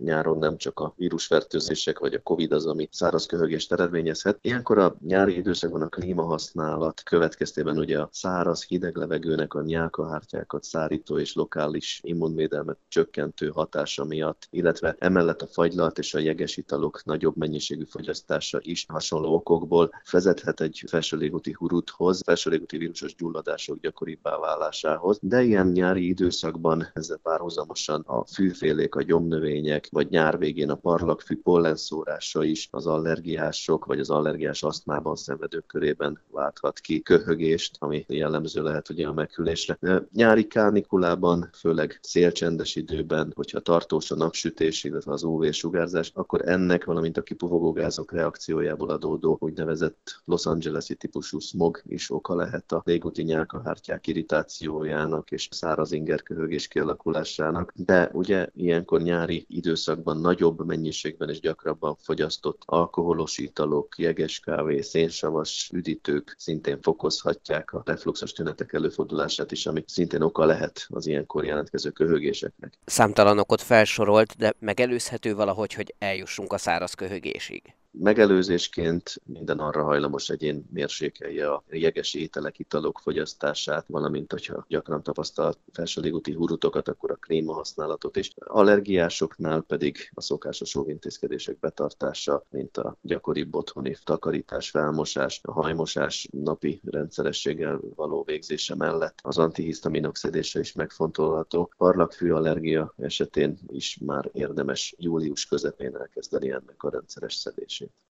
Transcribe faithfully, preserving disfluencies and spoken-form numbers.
nyáron nem csak a vírusfertőzések vagy a Covid az, ami száraz köhögést eredményezhet. Ilyenkor a nyári időszakban a klímahasználat következtében ugye a száraz, hideg levegőnek a nyálkahártyákat szárító és lokális immunvédelmet csökkentő hatása miatt, illetve emellett a fagylalt és a jeges italok nagyobb mennyiségű fogyasztása is hasonló okokból vezethet egy felső légúti huruthoz, felső légúti vírusos gyulladások gyakoribbá válásához, de ilyen nyári időszakban ezzel párhuzamosan a fűfélék, a gyomnövények, vagy nyár végén a parlagfű pollenszórása is az allergiások, vagy az allergiás asztmában szenvedők körében válthat ki köhögést, ami jellemző lehet ugye a meghűlésre. Nyári kánikulában, főleg szélcsendes időben, hogyha tartós a napsütés, illetve az ú vé-sugárzás, akkor ennek, valamint a kipufogó gázok reakciójából adódó úgynevezett Los Angeles-i típusú smog is oka lehet a légúti nyálkahártyák irritációjának és száraz ingerköhögés kialakulásának. De ugye ilyenkor nyári időszakban nagyobb mennyiségben és gyakrabban fogyasztott alkoholos italok, jeges kávé, szénsavas üdítők szintén fokozhatják a refluxos tünetek előfordulását is, ami szintén oka lehet az ilyenkor jelentkező köhögéseknek. Számtalan okot felsorolt, de megelőzhető valahogy, hogy eljussunk a száraz köhögésig. Megelőzésként minden arra hajlamos egyén mérsékelje a jeges ételek, italok fogyasztását, valamint hogyha gyakran tapasztalt felső légúti hurutokat, akkor a kréma használatot is. Allergiásoknál pedig a szokásos óvintézkedések betartása, mint a gyakoribb otthoni takarítás, felmosás, a hajmosás napi rendszerességgel való végzése mellett az antihisztaminok szedése is megfontolható. Parlagfű allergia esetén is már érdemes július közepén elkezdeni ennek a rendszeres szedését.